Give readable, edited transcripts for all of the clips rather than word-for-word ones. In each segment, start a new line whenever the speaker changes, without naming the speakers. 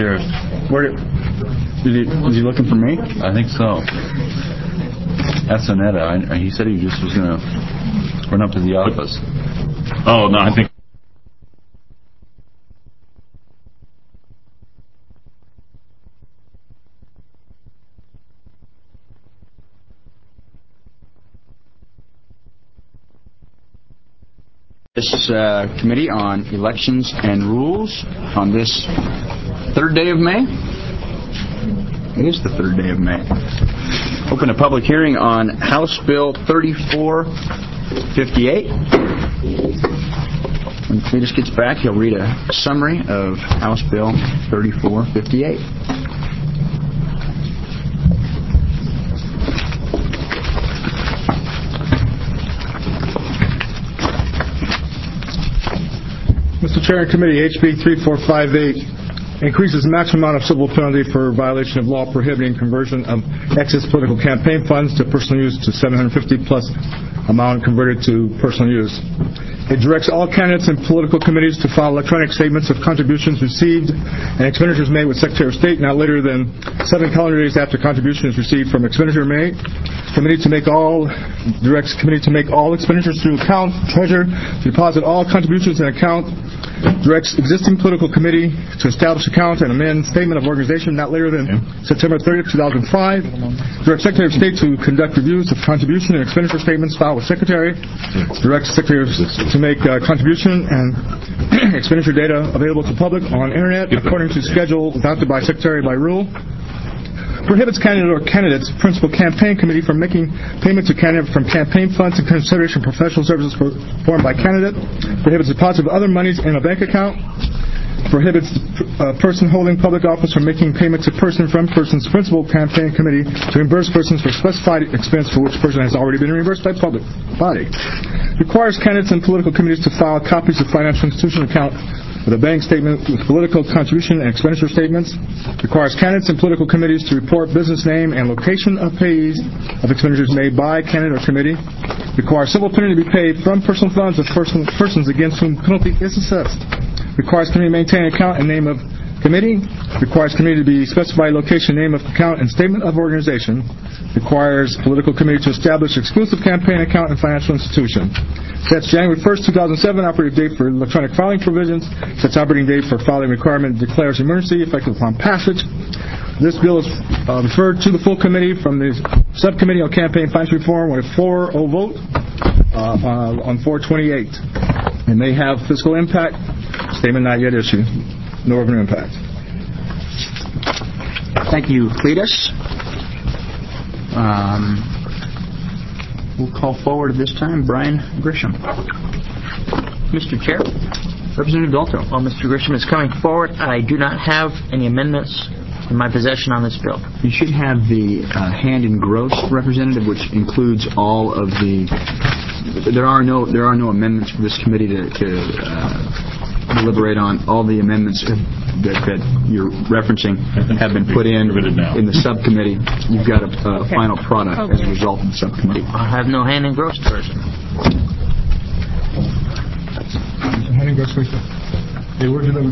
Sheriff.
Is he looking for me?
I think so. That's Sonetta. He said he just was going to run up to the office.
Oh, no, I think...
This committee on elections and rules on this third day of May. It is the third day of May. Open a public hearing on House Bill 3458. When Cletus gets back, he'll read a summary of House Bill 3458.
Mr. Chair and Committee, HB 3458 increases the maximum amount of civil penalty for violation of law prohibiting conversion of excess political campaign funds to personal use to $750 plus amount converted to personal use. It directs all candidates and political committees to file electronic statements of contributions received and expenditures made with Secretary of State not later than 7 calendar days after contribution is received from expenditure made. Directs committee to make all expenditures through account, treasurer, to deposit all contributions in account, directs existing political committee to establish account and amend statement of organization not later than September 30th, 2005, directs Secretary of State to conduct reviews of contribution and expenditure statements filed with Secretary, directs Secretary to make contribution and expenditure data available to public on Internet according to schedule adopted by Secretary by rule, prohibits candidate or candidate's principal campaign committee from making payment to candidate from campaign funds in consideration of professional services performed by candidate, prohibits deposit of other monies in a bank account, prohibits a person holding public office from making payment to person from person's principal campaign committee to reimburse persons for specified expense for which person has already been reimbursed by public body, requires candidates and political committees to file copies of financial institution account with a bank statement with political contribution and expenditure statements, requires candidates and political committees to report business name and location of payees of expenditures made by candidate or committee, requires civil penalty to be paid from personal funds of persons against whom penalty is assessed, requires committee to maintain account and name of committee, requires committee to be specified location, name of account, and statement of organization, requires political committee to establish exclusive campaign account and financial institution, sets January 1st, 2007 operating date for electronic filing provisions, sets operating date for filing requirement, declares emergency effective upon passage. This bill is referred to the full committee from the subcommittee on campaign finance reform with a 4-0 vote on 428. It may have fiscal impact. Statement not yet issued. No revenue impact.
Thank you, Cletus. We'll call forward at this time Brian Grisham.
Mr. Chair.
Representative Dalto.
While Mr. Grisham is coming forward, I do not have any amendments in my possession on this bill.
You should have the hand and gross representative, which includes all of the. There are no amendments for this committee to deliberate on. All the amendments that you're referencing have been put in the subcommittee. You've got a final product as a result of the subcommittee.
I have no hand and gross version.
Hand and gross, please.
I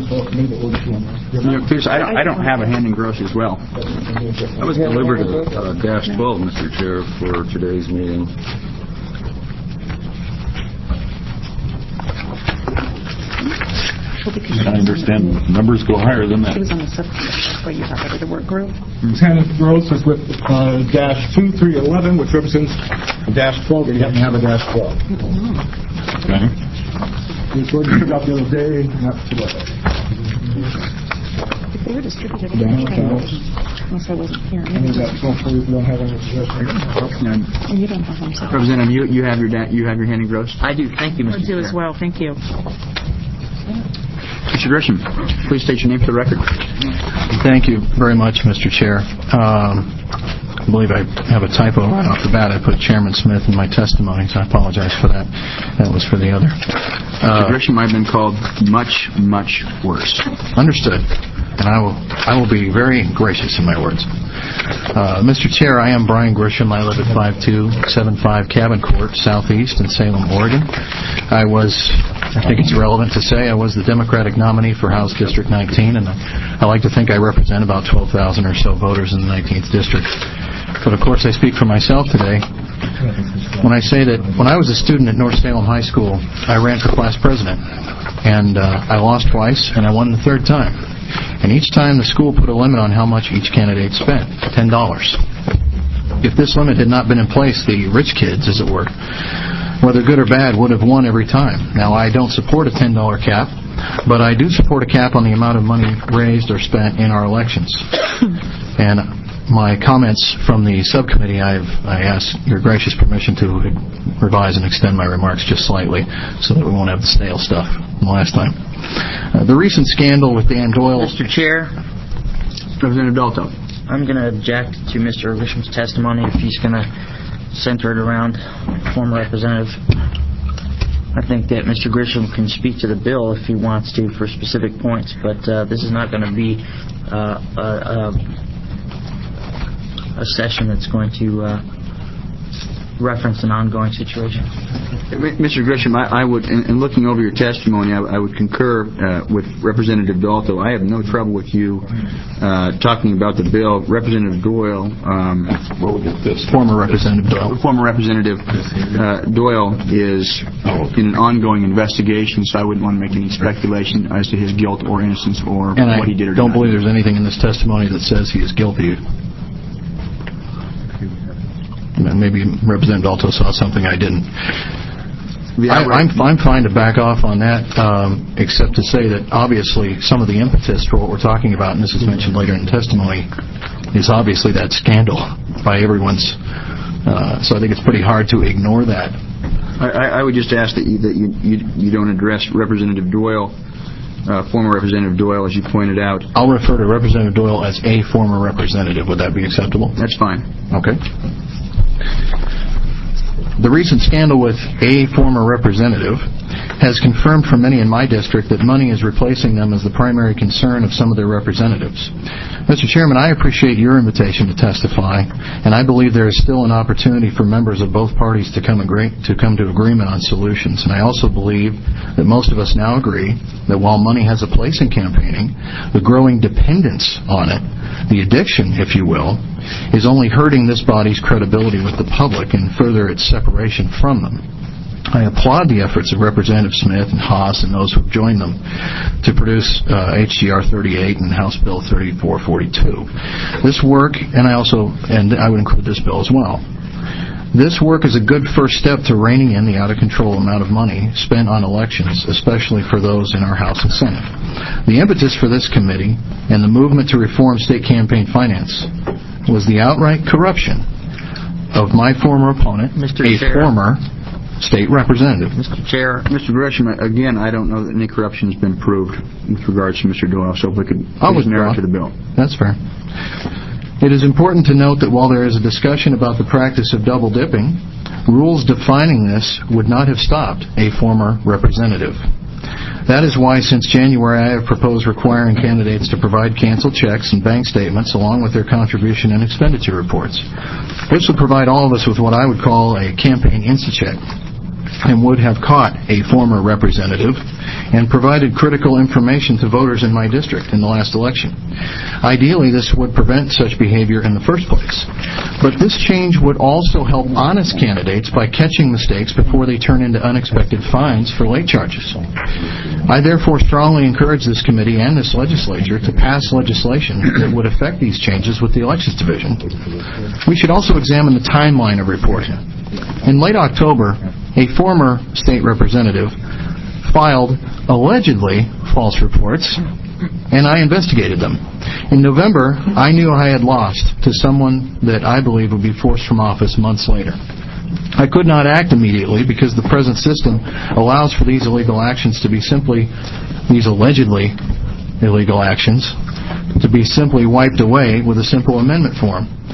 don't have a hand and gross as well.
I was delivered a -12, Mr. Chair, for today's meeting.
I understand numbers go higher than that.
It was on the subcommittee. That's why you thought that was the work group.
Hand and gross is with -2311, which represents -12, and you happen to have a -12.
Okay.
It's what you took out the other day, not today.
If they were distributed, unless I wasn't here.
And is that for you don't have any suggestions?
And you don't have them. So.
Representative, you have your hand and gross?
I do. Thank you, Mr.
I do
Chair.
as well. Thank you.
Mr. Grisham, please state your name for the record.
Thank you very much, Mr. Chair. I believe I have a typo right off the bat. I put Chairman Smith in my testimony, so I apologize for that. That was for the other.
Mr. Grisham, I've been called much, much worse.
Understood. And I I will be very gracious in my words. Mr. Chair, I am Brian Grisham. I live at 5275 Cabin Court, Southeast in Salem, Oregon. I think it's relevant to say, I was the Democratic nominee for House District 19, and I like to think I represent about 12,000 or so voters in the 19th District. But of course, I speak for myself today when I say that when I was a student at North Salem High School, I ran for class president, and I lost twice, and I won the third time. And each time the school put a limit on how much each candidate spent, $10. If this limit had not been in place, the rich kids, as it were, whether good or bad, would have won every time. Now, I don't support a $10 cap, but I do support a cap on the amount of money raised or spent in our elections. And my comments from the subcommittee, I ask your gracious permission to revise and extend my remarks just slightly so that we won't have the stale stuff from the last time. The recent scandal with Dan Doyle...
Mr. Chair,
Representative Dalto.
I'm going to object to Mr. Grisham's testimony if he's going to center it around former representative. I think that Mr. Grisham can speak to the bill if he wants to for specific points, but this is not going to be a session that's going to reference an ongoing situation.
Mr. Grisham, I would, in looking over your testimony, I would concur with Representative Dalto. I have no trouble with you talking about the bill. Representative Doyle,
Former Representative Doyle.
Former Representative Doyle is in an ongoing investigation, so I wouldn't want to make any speculation as to his guilt or innocence or what he did or did not.
And I don't believe there's anything in this testimony that says he is guilty. Maybe Representative Dalto saw something I didn't. I'm fine to back off on that, except to say that obviously some of the impetus for what we're talking about, and this is mentioned later in the testimony, is obviously that scandal by everyone's. So I think it's pretty hard to ignore that.
I would just ask that you don't address Representative Doyle, former Representative Doyle, as you pointed out.
I'll refer to Representative Doyle as a former representative. Would that be acceptable?
That's fine.
Okay. The recent scandal with a former representative has confirmed for many in my district that money is replacing them as the primary concern of some of their representatives. Mr. Chairman, I appreciate your invitation to testify, and I believe there is still an opportunity for members of both parties to come to agreement on solutions. And I also believe that most of us now agree that while money has a place in campaigning, the growing dependence on it, the addiction, if you will, is only hurting this body's credibility with the public and further its separation from them. I applaud the efforts of Representative Smith and Haas and those who have joined them to produce HGR 38 and House Bill 3442. This work, and I would include this bill as well. This work is a good first step to reining in the out-of-control amount of money spent on elections, especially for those in our House and Senate. The impetus for this committee and the movement to reform state campaign finance was the outright corruption of my former opponent, former state representative.
Mr. Chair.
Mr. Grisham, again, I don't know that any corruption has been proved with regards to Mr. Doyle, so if we could please narrow to the bill.
That's fair. It is important to note that while there is a discussion about the practice of double dipping, rules defining this would not have stopped a former representative. That is why since January I have proposed requiring candidates to provide canceled checks and bank statements along with their contribution and expenditure reports. This would provide all of us with what I would call a campaign insta-check and would have caught a former representative and provided critical information to voters in my district in the last election. Ideally, this would prevent such behavior in the first place. But this change would also help honest candidates by catching mistakes before they turn into unexpected fines for late charges. I therefore strongly encourage this committee and this legislature to pass legislation that would affect these changes with the Elections Division. We should also examine the timeline of reporting. In late October, a former state representative filed allegedly false reports, and I investigated them. In November, I knew I had lost to someone that I believe would be forced from office months later. I could not act immediately because the present system allows for these illegal actions to be these allegedly illegal actions, to be simply wiped away with a simple amendment form.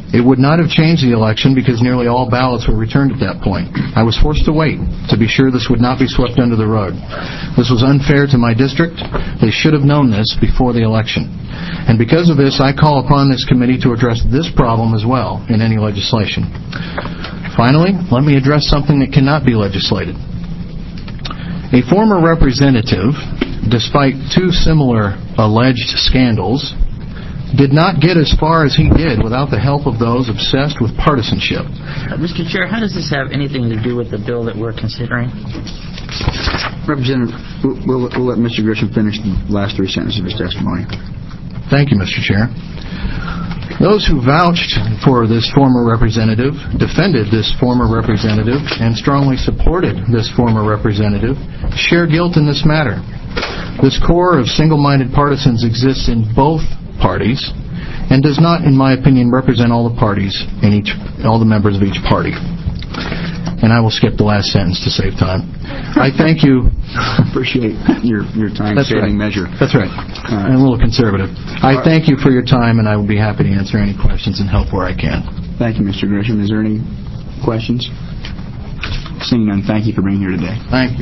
It would not have changed the election because nearly all ballots were returned at that point. I was forced to wait to be sure this would not be swept under the rug. This was unfair to my district. They should have known this before the election. And because of this, I call upon this committee to address this problem as well in any legislation. Finally, let me address something that cannot be legislated. A former representative, despite two similar alleged scandals, did not get as far as he did without the help of those obsessed with partisanship.
Mr. Chair, how does this have anything to do with the bill that we're considering?
Representative, we'll let Mr. Grisham finish the last three sentences of his testimony.
Thank you, Mr. Chair. Those who vouched for this former representative, defended this former representative, and strongly supported this former representative share guilt in this matter. This core of single-minded partisans exists in both parties and does not, in my opinion, represent all the parties in all the members of each party. And I will skip the last sentence to save time. I thank you.
Appreciate your time-saving measure.
That's right. I'm a little conservative. I thank you for your time, and I will be happy to answer any questions and help where I can.
Thank you, Mr. Grisham. Is there any questions? Seeing none, thank you for being here today.
Thank you.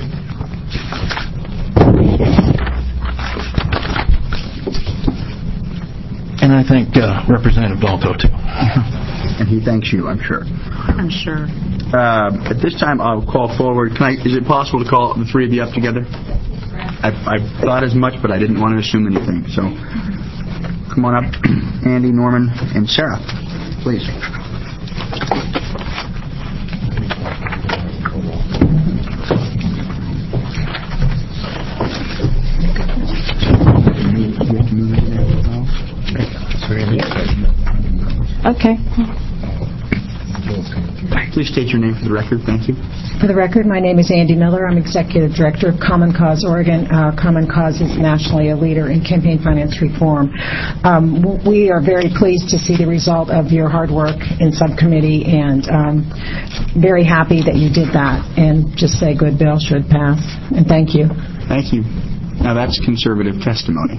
And I thank Representative Dalto, too.
And he thanks you, I'm sure.
I'm sure.
At this time, I'll call forward. Is it possible to call the three of you up together? I thought as much, but I didn't want to assume anything. So, come on up, Andy, Norman, and Sarah, please.
Okay.
Please state your name for the record. Thank you.
For the record, my name is Andy Miller. I'm Executive Director of Common Cause Oregon. Common Cause is nationally a leader in campaign finance reform. We are very pleased to see the result of your hard work in subcommittee and very happy that you did that. And just say good bill should pass. And thank you.
Thank you. Now that's conservative testimony.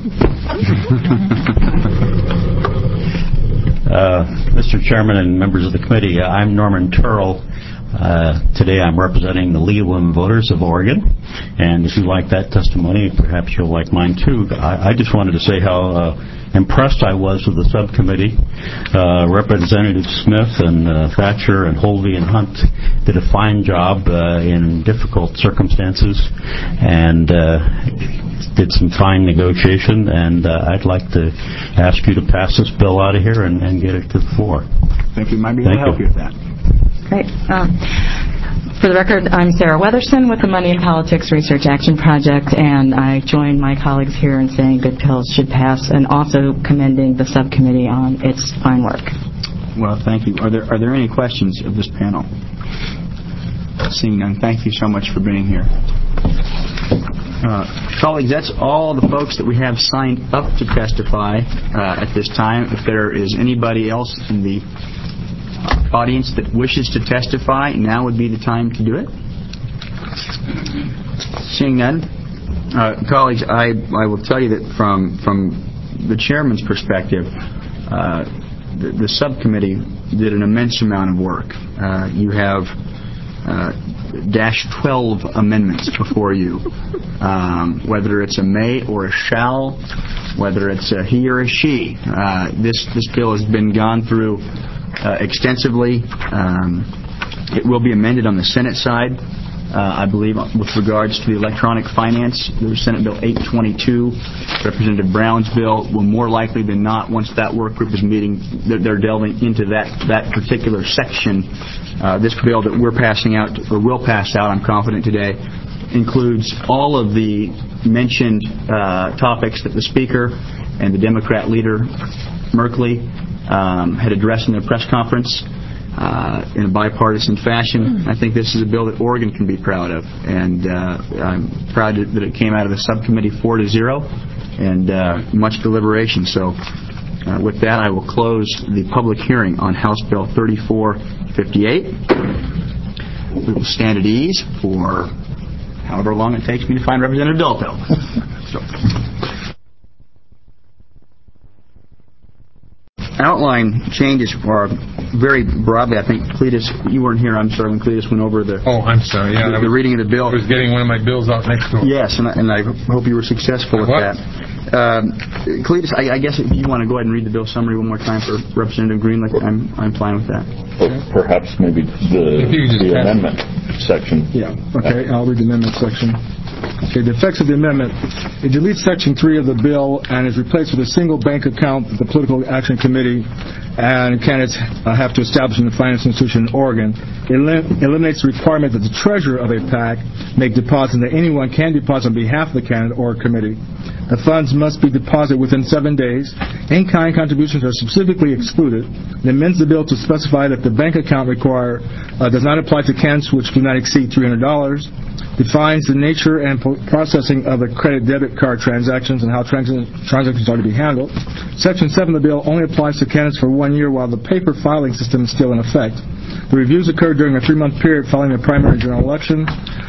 Mr. Chairman and members of the committee, I'm Norman Turrell. Today I'm representing the League of Women Voters of Oregon, and if you like that testimony, perhaps you'll like mine too. I just wanted to say how impressed I was with the subcommittee. Representative Smith and Thatcher and Holvey and Hunt did a fine job in difficult circumstances and did some fine negotiation, and I'd like to ask you to pass this bill out of here and get it to the floor.
Thank you. Might be able to help you with that.
Great. For the record, I'm Sarah Weatherson with the Money in Politics Research Action Project, and I join my colleagues here in saying good bills should pass and also commending the subcommittee on its fine work.
Well, thank you. Are there any questions of this panel? Seeing none, thank you so much for being here. Colleagues, that's all the folks that we have signed up to testify at this time. If there is anybody else in the audience that wishes to testify, now would be the time to do it. Seeing none, colleagues, I will tell you that from the chairman's perspective, the subcommittee did an immense amount of work. You have -12 amendments before you, whether it's a may or a shall, whether it's a he or a she. This bill has been gone through extensively. It will be amended on the Senate side, I believe, with regards to the electronic finance. There was Senate Bill 822. Representative Brown's bill will more likely than not, once that work group is meeting, they're delving into that particular section. This bill that we're passing out, or will pass out, I'm confident today, includes all of the mentioned topics that the Speaker and the Democrat leader, Merkley, had addressed in their press conference in a bipartisan fashion. I think this is a bill that Oregon can be proud of, and I'm proud that it came out of the subcommittee 4-0 and much deliberation. So with that, I will close the public hearing on House Bill 3458. We will stand at ease for however long it takes me to find Representative Dalto. outline changes are very broadly. I think Cletus, you weren't here. I'm sorry when Cletus went over the.
Oh, I'm sorry. Yeah,
the reading of the bill.
I was getting one of my bills out next door.
Yes, and I hope you were successful with that. Cletus, I guess if you want to go ahead and read the bill summary one more time for Representative Greenlick, I'm fine with that.
Perhaps maybe the amendment section.
Yeah. Okay. I'll read the amendment section. Okay, the effects of the amendment, it deletes Section 3 of the bill and is replaced with a single bank account that the Political Action Committee and candidates have to establish in the finance institution in Oregon. It eliminates the requirement that the treasurer of a PAC make deposits that anyone can deposit on behalf of the candidate or committee. The funds must be deposited within 7 days. In-kind contributions are specifically excluded. It amends the bill to specify that the bank account does not apply to candidates which do not exceed $300. Defines the nature and processing of the credit debit card transactions and how transactions are to be handled. Section 7 of the bill only applies to candidates for 1 year while the paper filing system is still in effect. The reviews occur during a 3-month period following the primary general election.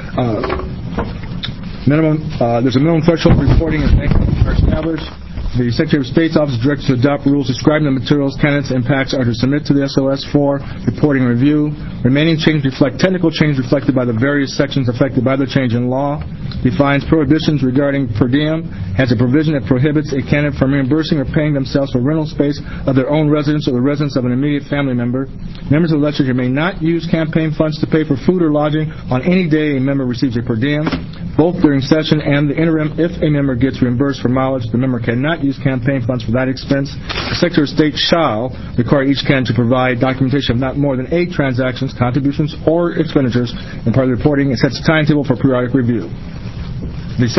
There's a minimum threshold for reporting as bank accounts are established. The Secretary of State's office is directed to adopt rules describing the materials candidates and PACs are to submit to the SOS for reporting and review. Remaining changes reflect technical change reflected by the various sections affected by the change in law. Defines prohibitions regarding per diem. Has a provision that prohibits a candidate from reimbursing or paying themselves for rental space of their own residence or the residence of an immediate family member. Members of the legislature may not use campaign funds to pay for food or lodging on any day a member receives a per diem. Both during session and the interim, if a member gets reimbursed for mileage, the member cannot use campaign funds for that expense. The Secretary of State shall require each candidate to provide documentation of not more than 8 transactions, contributions, or expenditures in part of the reporting. It sets a timetable for periodic review. The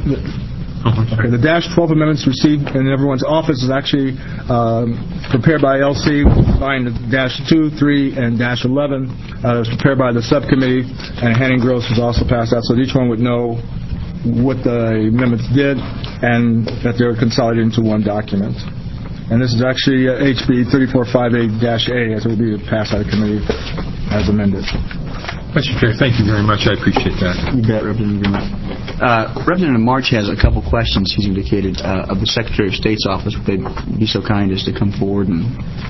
Dash 12 amendments received in everyone's office is actually prepared by LC, combined the Dash 2, 3, and Dash 11. It was prepared by the subcommittee, and Henning Gross was also passed out, so each one would know what the amendments did and that they were consolidated into one document. And this is actually HB 3458-A, as it will be passed out of committee as amended.
Mr. Chair, thank you very much. I appreciate that.
You bet, Representative Greenlick. Representative March has a couple questions he's indicated of the Secretary of State's office. Would they be so kind as to come forward and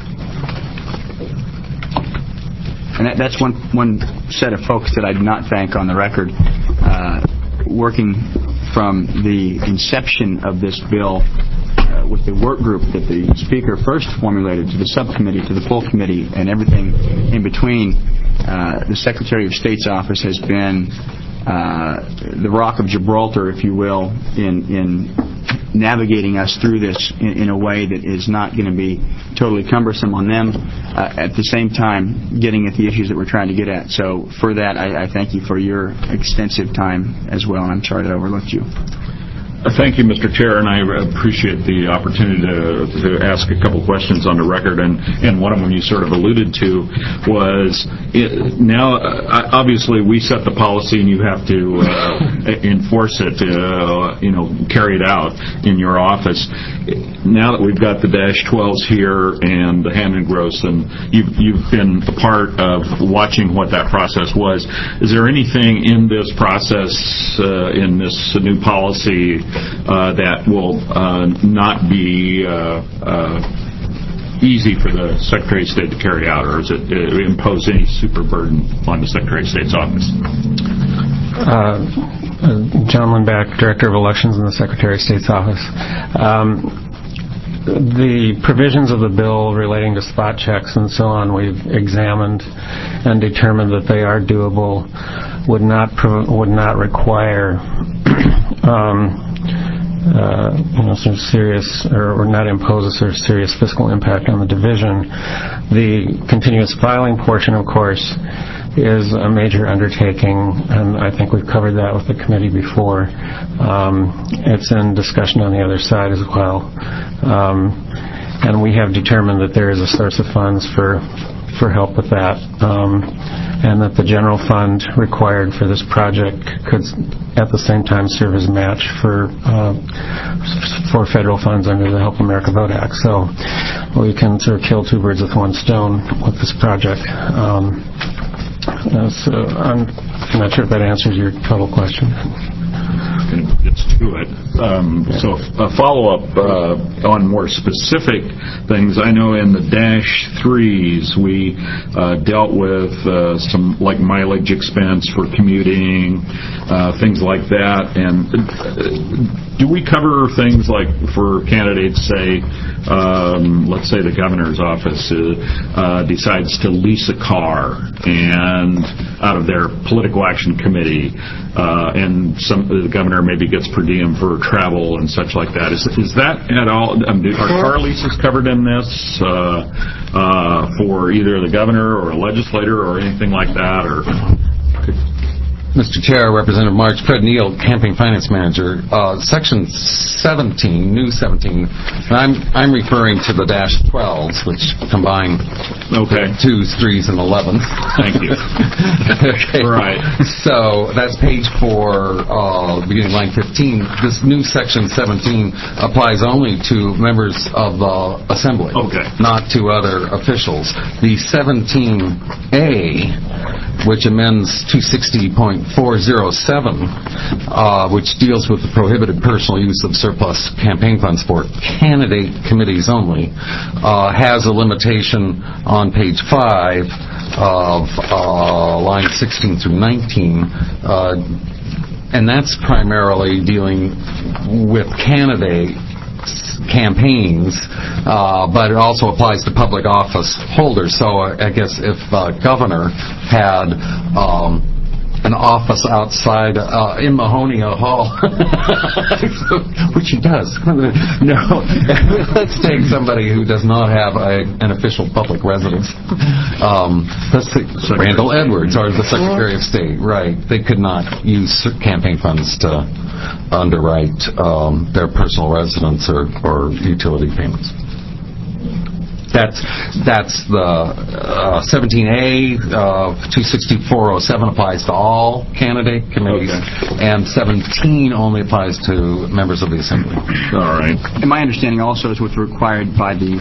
that's one set of folks that I did not thank on the record. Working from the inception of this bill with the work group that the Speaker first formulated to the subcommittee, to the full committee, and everything in between, the Secretary of State's office has been the rock of Gibraltar, if you will, in navigating us through this in a way that is not going to be totally cumbersome on them, at the same time getting at the issues that we're trying to get at. So for that, I thank you for your extensive time as well, and I'm sorry that I overlooked you.
Thank you, Mr. Chair, and I appreciate the opportunity to ask a couple questions on the record. And one of them you sort of alluded to was now, obviously, we set the policy, and you have to enforce it, carry it out in your office. Now that we've got the Dash 12s here and the Hammond Gross, and you've been a part of watching what that process was. Is there anything in this process, in this new policy, that will not be easy for the Secretary of State to carry out, or does it impose any super burden on the Secretary of State's office?
John Lindback, Director of Elections in the Secretary of State's office. The provisions of the bill relating to spot checks and so on, we've examined and determined that they are doable, would not require some serious or not impose a sort of serious fiscal impact on the division. The continuous filing portion, of course, is a major undertaking, and I think we've covered that with the committee before. It's in discussion on the other side as well. And we have determined that there is a source of funds for help with that, and that the general fund required for this project could at the same time serve as match for federal funds under the Help America Vote Act. So we can sort of kill 2 birds with 1 stone with this project. So I'm not sure if that answers your total question.
gets to it. So a follow-up on more specific things. I know in the -3s we dealt with some like mileage expense for commuting, things like that. And do we cover things like for candidates, say, let's say the governor's office decides to lease a car and out of their political action committee, and the governor maybe gets per diem for travel and such like that. Is that at all? Are car leases covered in this for either the governor or a legislator or anything like that? Or
Mr. Chair, Representative March, Fred Neal, Campaign Finance Manager. Section 17, new 17, and I'm referring to the -12s, which combine 2s, 3s, and 11s.
Thank you.
Okay.
Right.
So that's page 4, beginning line 15. This new Section 17 applies only to members of the Assembly, not to other officials. The 17A, which amends 260.407, which deals with the prohibited personal use of surplus campaign funds for candidate committees only, has a limitation on page 5 of line 16 through 19, and that's primarily dealing with campaigns, but it also applies to public office holders. So I guess if the governor had an office outside in Mahonia Hall, which he does. No, let's take somebody who does not have an official public residence. Let's say Randall Edwards or the Secretary of State. Right, they could not use campaign funds to underwrite their personal residence or utility payments. That's the 17A of 26407 applies to all candidate committees, and 17 only applies to members of the Assembly.
All right. And my understanding also is what's required by the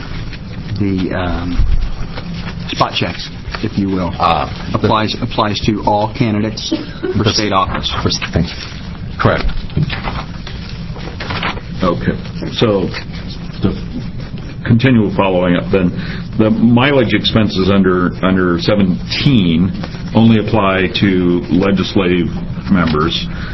spot checks, if you will, applies to all candidates for state office.
Correct.
Okay. So continue following up then. The mileage expenses under 17 only apply to legislative members.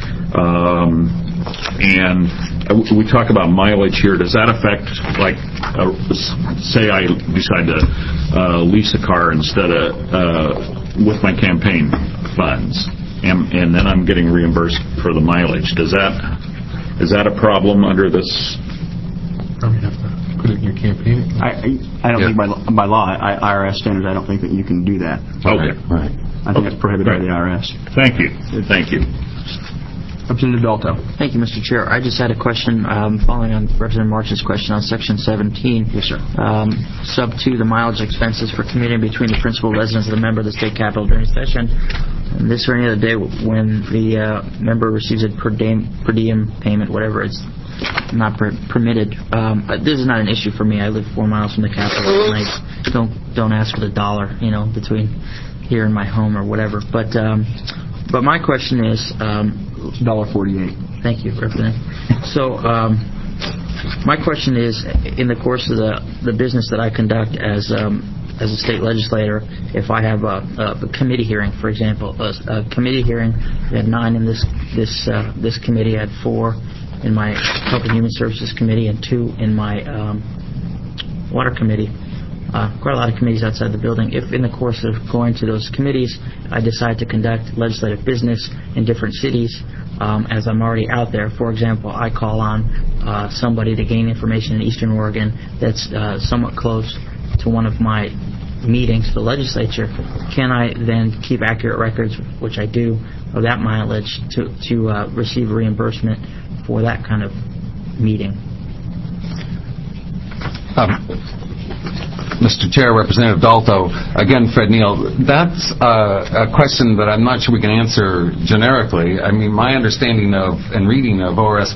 And we talk about mileage here. Does that affect, like, say I decide to lease a car instead of with my campaign funds, and then I'm getting reimbursed for the mileage? Is that a problem under this?
Probably have to put it in your campaign.
I don't think by law, IRS standards, I don't think that you can do that.
Okay.
Right.
I think it's prohibited by the IRS.
Thank you. Thank you.
Representative Dalto.
Thank you, Mr. Chair. I just had a question following on Representative March's question on Section 17.
Yes, sir.
Sub 2, the mileage expenses for commuting between the principal residence of the member of the state capitol during session. And this or any other day when the member receives a per diem payment, whatever it's not permitted. This is not an issue for me. I live 4 miles from the Capitol, and I don't ask for the dollar, between here and my home or whatever. But my question is
$1.48.
Thank you, Representative. So my question is, in the course of the business that I conduct as a state legislator, if I have a committee hearing, for example, a committee hearing, we had 9 in this committee, I had 4 in my Health and Human Services Committee and 2 in my Water Committee. Quite a lot of committees outside the building. If in the course of going to those committees I decide to conduct legislative business in different cities, as I'm already out there, for example, I call on somebody to gain information in Eastern Oregon that's somewhat close to one of my meetings for the legislature, can I then keep accurate records, which I do, of that mileage to receive reimbursement for that kind of meeting?
Mr. Chair, Representative Dalto, again, Fred Neal, that's a question that I'm not sure we can answer generically. I mean, my understanding of and reading of ORS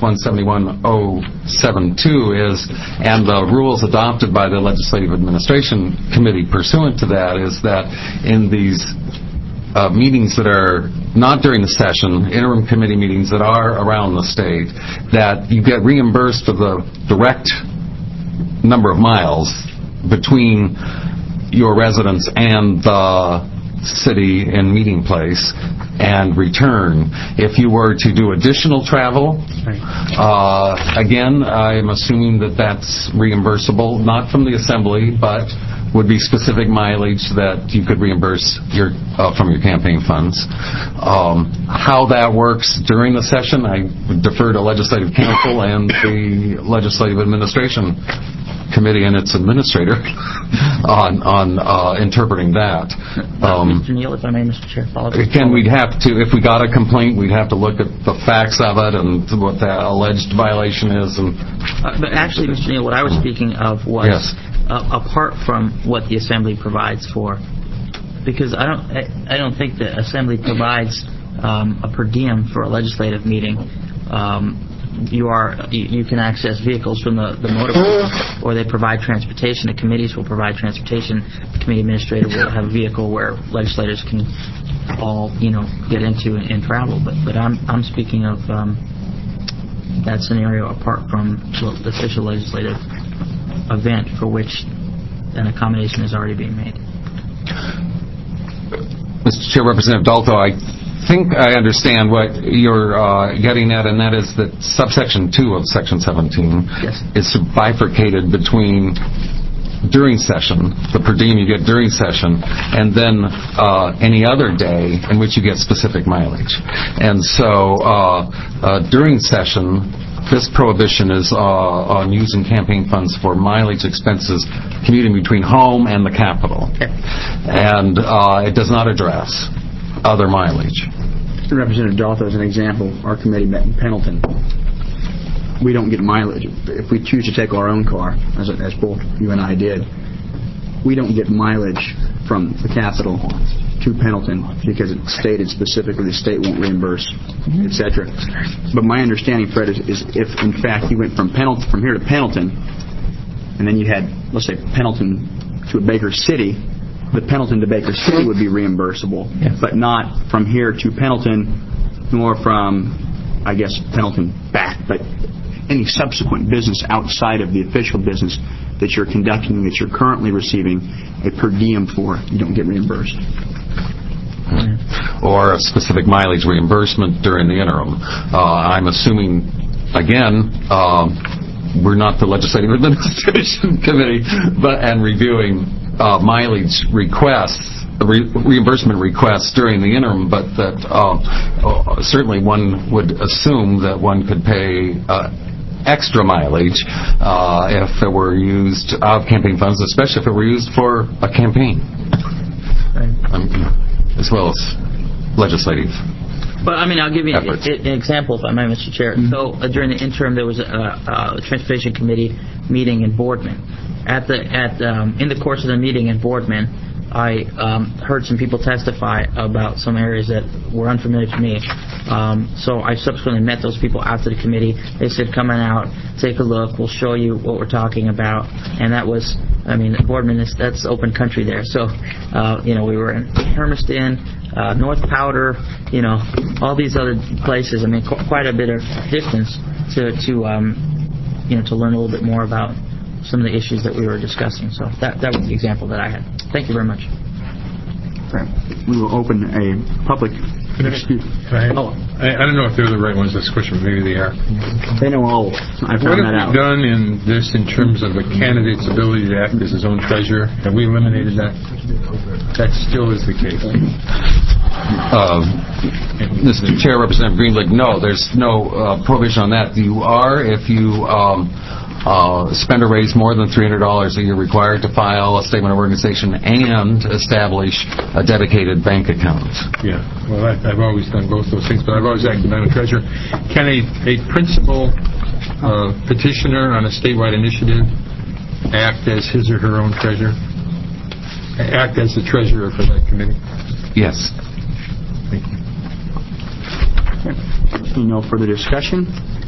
171.072 is, and the rules adopted by the Legislative Administration Committee pursuant to that, is that in these meetings that are not during the session, interim committee meetings that are around the state, that you get reimbursed for the direct number of miles between your residence and the city and meeting place and return. If you were to do additional travel, again, I'm assuming that that's reimbursable, not from the assembly, but would be specific mileage that you could reimburse from your campaign funds. How that works during the session, I would defer to Legislative Council and the Legislative Administration Committee and its administrator on interpreting that.
Mr. Neal, if I may, Mr. Chair, follow up.
Again, we'd have to, if we got a complaint, we'd have to look at the facts of it and what the alleged violation is.
But actually, Mr. Neal, what I was speaking of was apart from what the Assembly provides for, because I don't think the Assembly provides a per diem for a legislative meeting. You can access vehicles from the motor pool, or they provide transportation. The committees will provide transportation. The committee administrator will have a vehicle where legislators can all get into and travel. But I'm speaking of that scenario apart from the official legislative event for which an accommodation is already being made.
Mr. Chair, Representative Dalto, I think I understand what you're getting at, and that is that subsection 2 of section 17 is bifurcated between during session, the per diem you get during session, and then any other day in which you get specific mileage. And so during session, this prohibition is on using campaign funds for mileage expenses commuting between home and the Capitol. And it does not address other mileage.
Representative Dalto, as an example, our committee met in Pendleton. We don't get mileage. If we choose to take our own car, as both you and I did, we don't get mileage from the Capitol to Pendleton because it's stated specifically the state won't reimburse, etc. But my understanding, Fred, is if in fact you went from here to Pendleton, and then you had, let's say, Pendleton to Baker City, the Pendleton to Baker City would be reimbursable, but not from here to Pendleton, nor from, I guess, Pendleton back, but any subsequent business outside of the official business that you're conducting, that you're currently receiving a per diem for, you don't get reimbursed.
Or a specific mileage reimbursement during the interim. I'm assuming, again, we're not the Legislative Administration Committee, and reviewing mileage requests, reimbursement requests during the interim, but that certainly one would assume that one could pay extra mileage if it were used out of campaign funds, especially if it were used for a campaign, as well as legislative.
But I mean, I'll give you an example, if I may, Mr. Chair. So during the interim, there was a Transportation Committee meeting in Boardman. In the course of the meeting in Boardman, I heard some people testify about some areas that were unfamiliar to me. So I subsequently met those people after the committee. They said, come on out, take a look, we'll show you what we're talking about. And that was, I mean, Boardman, that's open country there. So, we were in Hermiston, North Powder, all these other places. I mean, quite a bit of distance to learn a little bit more about some of the issues that we were discussing. So that was the example that I had. Thank you very much.
Okay. We will open a public...
I don't know if they're the right ones. That's a question. Maybe they are.
They know all. I found that out.
What have we done in this in terms of a candidate's ability to act as his own treasurer? Have we eliminated that? That still is the case.
Mr. Chair, Representative Greenberg, no, there's no prohibition on that. You are, if you spend or raise more than $300 a year, required to file a statement of organization and establish a dedicated bank account.
Yeah, well, I've always done both those things, but I've always acted as a treasurer. Can a principal petitioner on a statewide initiative act as his or her own treasurer? Act as the treasurer for that committee?
Yes.
Thank you.
Okay. No further discussion.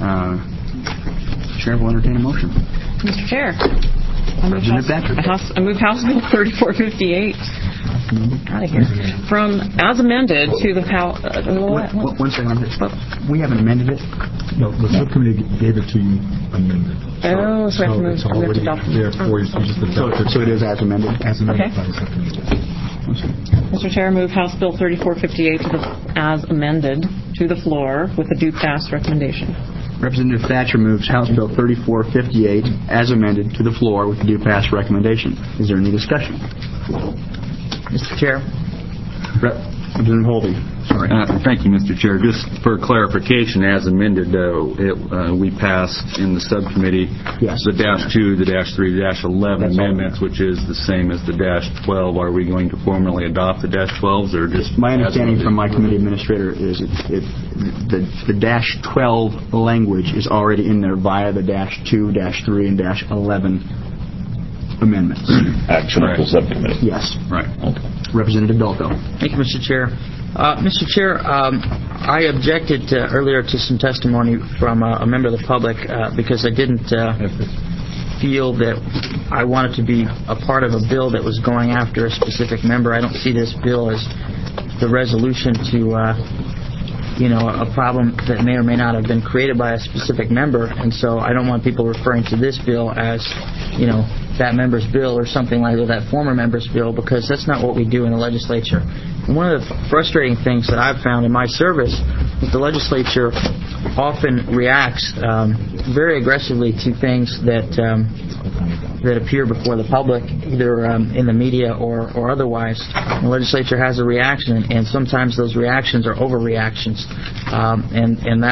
Chair will entertain a motion.
Mr. Chair,
Representative Thatcher.
I move House Bill 3458.
Out of here.
From as amended to the
One second. We haven't amended it.
No, the subcommittee gave it to you amended.
Oh, so I have to move
it's already there for you.
So it is as amended?
As amended
Okay.
by the subcommittee.
Mr. Chair, I move House Bill 3458 as amended to the floor with a due pass recommendation.
Representative Thatcher moves House Bill 3458 as amended to the floor with a due pass recommendation. Is there any discussion? Mr. Chair. Representative Holby. Sorry.
Thank you, Mr. Chair. Just for clarification, as amended, we passed in the subcommittee the -2, the -3, the -11 amendments, which is the same as the -12. Are we going to formally adopt the -12s or just?
My understanding from my committee administrator is the -12 language is already in there via the -2, -3, and -11 amendments.
Action of the subcommittee.
Yes.
Right.
Okay. Representative Dalto.
Thank you, Mr. Chair. Mr. Chair, I objected earlier to some testimony from a member of the public because I didn't feel that I wanted to be a part of a bill that was going after a specific member. I don't see this bill as the resolution to a problem that may or may not have been created by a specific member, and so I don't want people referring to this bill as, that member's bill or something like that former member's bill, because that's not what we do in the legislature. And one of the frustrating things that I've found in my service is the legislature often reacts very aggressively to things that appear before the public, either in the media or otherwise. The legislature has a reaction, and sometimes those reactions are overreactions, and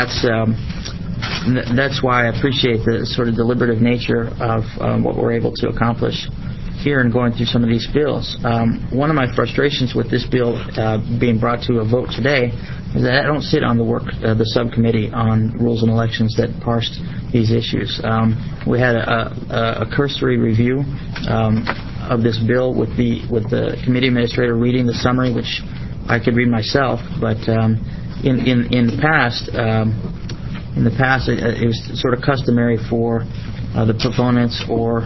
that's why I appreciate the sort of deliberative nature of what we're able to accomplish here in going through some of these bills. One of my frustrations with this bill being brought to a vote today is that I don't sit on the subcommittee on rules and elections that parsed these issues. We had a cursory review of this bill with the committee administrator reading the summary, which I could read myself, but in the past. In the past, it was sort of customary for the proponents or,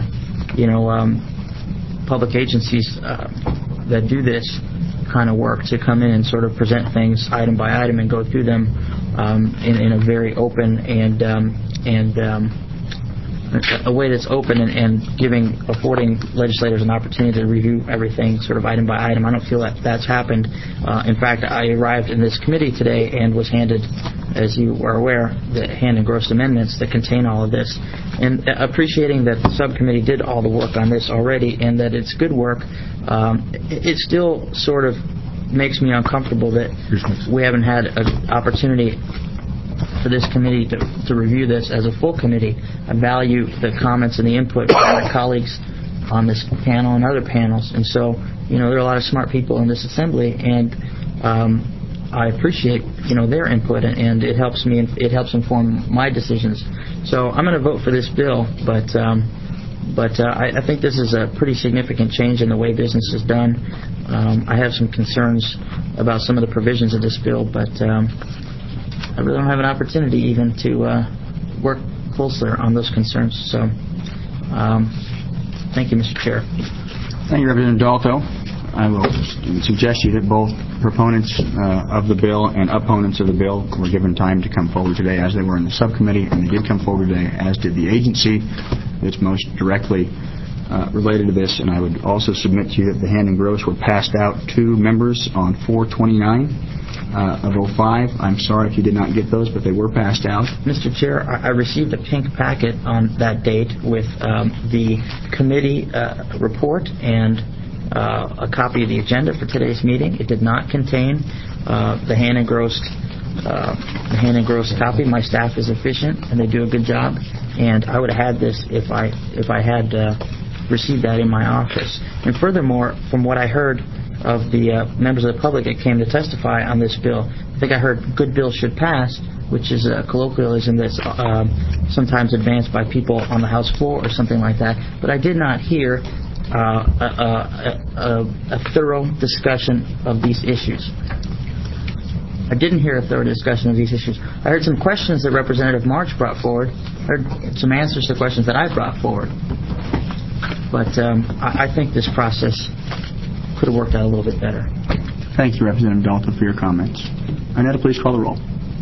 public agencies that do this kind of work to come in and sort of present things item by item and go through them in a very open and a way that's open and affording legislators an opportunity to review everything sort of item by item. I don't feel that that's happened. In fact, I arrived in this committee today and was handed, as you are aware, the hand-engrossed amendments that contain all of this. And appreciating that the subcommittee did all the work on this already and that it's good work, it still sort of makes me uncomfortable that we haven't had an opportunity for this committee to review this as a full committee. I value the comments and the input from my colleagues on this panel and other panels, and so there are a lot of smart people in this assembly, and I appreciate their input, and it helps me. It helps inform my decisions. So I'm going to vote for this bill, but I think this is a pretty significant change in the way business is done. I have some concerns about some of the provisions of this bill, but I really don't have an opportunity even to work closer on those concerns. So, thank you, Mr. Chair.
Thank you, Representative Dalto. I will suggest you that both proponents of the bill and opponents of the bill were given time to come forward today, as they were in the subcommittee, and they did come forward today, as did the agency that's most directly related to this. And I would also submit to you that the hand engrossed were passed out to members on 4/29 of 05. I'm sorry if you did not get those, but they were passed out.
Mr. Chair, I received a pink packet on that date with the committee report and a copy of the agenda for today's meeting. It did not contain the hand engrossed copy. My staff is efficient and they do a good job, and I would have had this if I had received that in my office. And furthermore, from what I heard of the members of the public that came to testify on this bill, I think I heard good bill should pass, which is a colloquialism that's sometimes advanced by people on the House floor or something like that. But I did not hear a thorough discussion of these issues. I didn't hear a thorough discussion of these issues. I heard some questions that Representative March brought forward. I heard some answers to questions that I brought forward. But I think this process could have worked out a little bit better.
Thank you, Representative Dalton, for your comments. Annetta, please call the roll.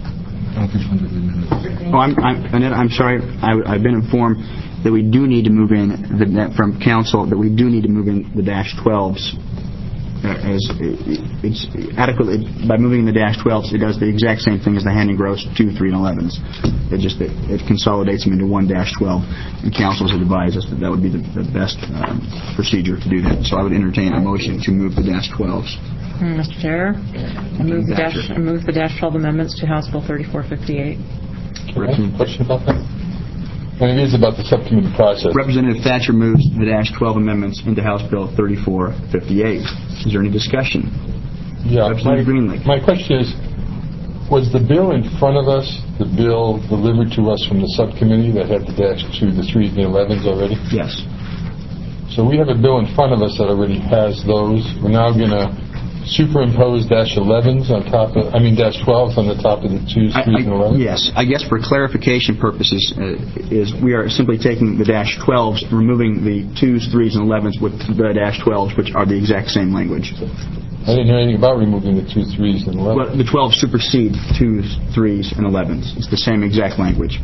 Annetta, I'm sorry. I've been informed that we do need to move in from council that we do need to move in the -12s. As it's adequately by moving the -12s, it does the exact same thing as the hand and gross 2, 3, and 11s. It consolidates them into one -12, and councils have advised us that would be the best procedure to do that. So I would entertain a motion to move the -12s.
Mr. Chair, I move the -12 amendments to House Bill 3458.
Can I ask a question about that? And it is about the subcommittee process.
Representative Thatcher moves the -12 amendments into House Bill 3458. Is there any discussion?
Yeah.
Representative Greenlee.
My question is, was the bill in front of us, the bill delivered to us from the subcommittee that had the -2, the 3s, and the 11s already?
Yes.
So we have a bill in front of us that already has those. We're now going to superimpose -11s on top of, -12s on the top of the 2s, 3s, and 11s?
Yes. I guess for clarification purposes, is we are simply taking the -12s, removing the 2s, 3s, and 11s with the -12s, which are the exact same language.
I didn't hear anything about removing the 2s, 3s, and 11s.
Well, the 12s supersede 2s, 3s, and 11s. It's the same exact language.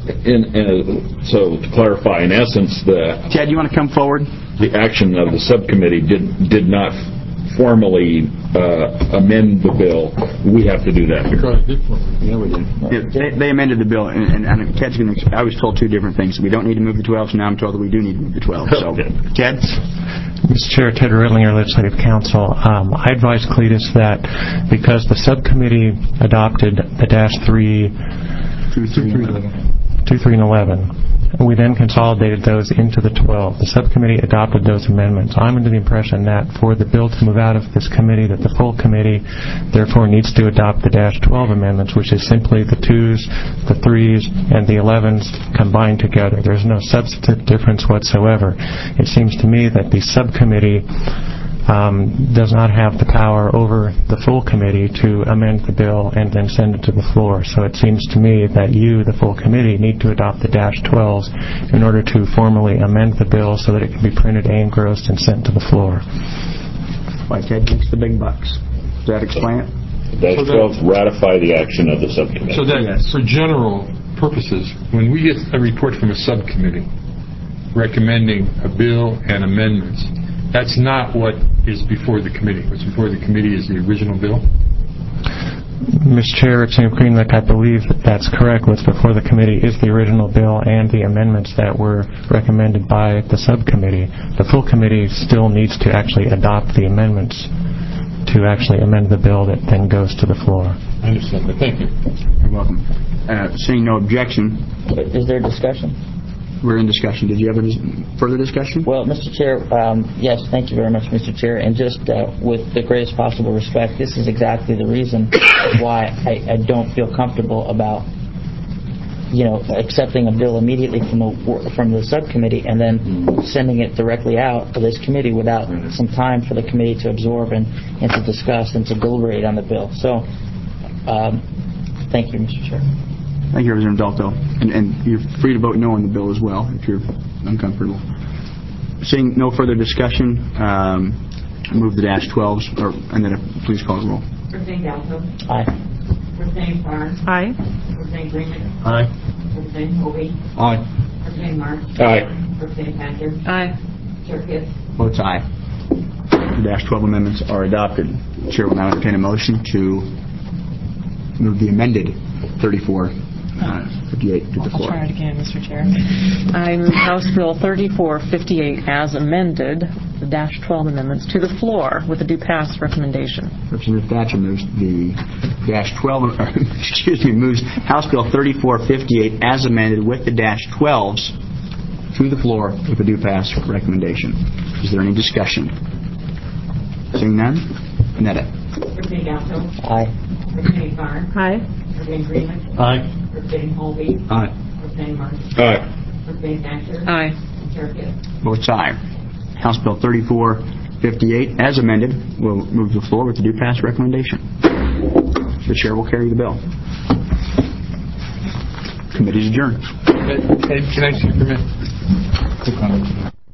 So to clarify, in essence,
Ted, you want to come forward?
The action of the subcommittee did not formally amend the bill. We have to do that here.
Yeah, we did. They amended the bill, and Ted's going to. I was told two different things. We don't need to move the 12s. Now I'm told that we do need to move the 12s. So, Ted?
Mr. Chair, Ted Rittlinger, Legislative Council. I advise Cletus that because the subcommittee adopted the -3, 2, 3, and 11, we then consolidated those into the 12. The subcommittee adopted those amendments. I'm under the impression that for the bill to move out of this committee, that the full committee therefore needs to adopt the -12 amendments, which is simply the 2s, the 3s, and the 11s combined together. There's no substantive difference whatsoever. It seems to me that the subcommittee does not have the power over the full committee to amend the bill and then send it to the floor. So it seems to me that you, the full committee, need to adopt the -12s in order to formally amend the bill so that it can be printed and engrossed and sent to the floor.
Why Ted makes the big bucks. Does that explain it?
The -12s ratify the action of the subcommittee.
So that, for general purposes, when we get a report from a subcommittee recommending a bill and amendments, that's not what is before the committee. What's before the committee is the original bill?
Mr. Chair, Representative Greenlick, I believe that's correct. What's before the committee is the original bill and the amendments that were recommended by the subcommittee. The full committee still needs to actually adopt the amendments to actually amend the bill that then goes to the floor.
I understand, but thank you.
You're welcome. Seeing no objection.
Is there discussion?
We're in discussion. Did you have any further discussion?
Well, Mr. Chair, yes, thank you very much, Mr. Chair. And just with the greatest possible respect, this is exactly the reason why I don't feel comfortable about, accepting a bill immediately from the subcommittee and then sending it directly out to this committee without some time for the committee to absorb and to discuss and to deliberate on the bill. So, thank you, Mr. Chair.
Thank you, Representative Dalto. And you're free to vote no on the bill as well if you're uncomfortable. Seeing no further discussion, move the -12s, and then please call the roll.
Representative Dalto.
Aye.
Representative Farr.
Aye.
Representative Greenman.
Aye.
Representative Hovey.
Aye.
Representative March.
Aye.
Representative Thatcher.
Aye.
Chair Kidd.
Votes aye. The -12 amendments are adopted. The Chair will now entertain a motion to move the amended 3458 to the floor.
I'll try it again, Mr. Chair. I move House Bill 3458 as amended, the -12 amendments, to the floor with a due pass recommendation.
Representative Thatcher moves the moves House Bill 3458 as amended with the -12s to the floor with a due pass recommendation. Is there any discussion? Seeing none, Annette.
Representative Dalto.
Aye.
Representative Farr.
Aye.
Representative Greenman.
Aye.
Representative Hovey.
Aye.
Representative March.
Aye.
Representative Thatcher.
Aye.
And Chair Kidd.
Votes aye. House Bill 3458 as amended will move to the floor with the due pass recommendation. The Chair will carry the bill. Committee's adjourned.
Can I see your permit? Quick comment.